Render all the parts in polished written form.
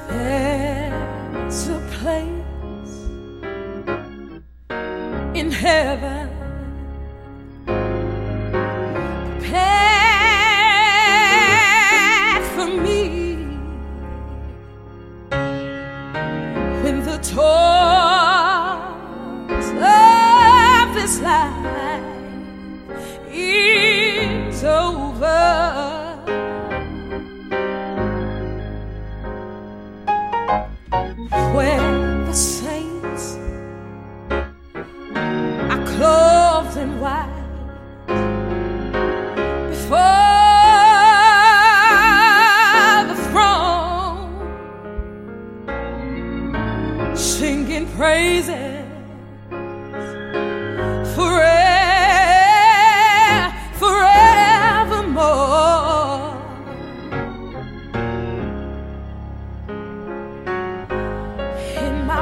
There's a place in heaven prepared for me when the toils of this life is over. Where the saints are clothed in white before the throne, singing praises forevermore. In my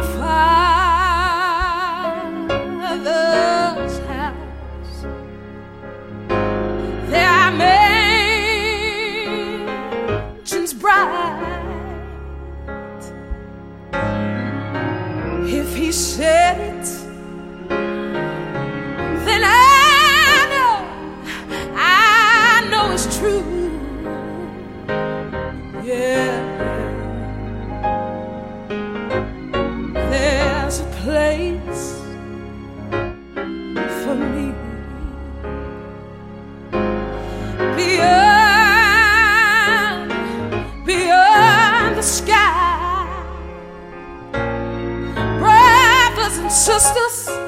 Father's house there are mansions bright. If He said it, then I know it's true. Yeah. There's a place for me beyond the sky. Brothers and sisters,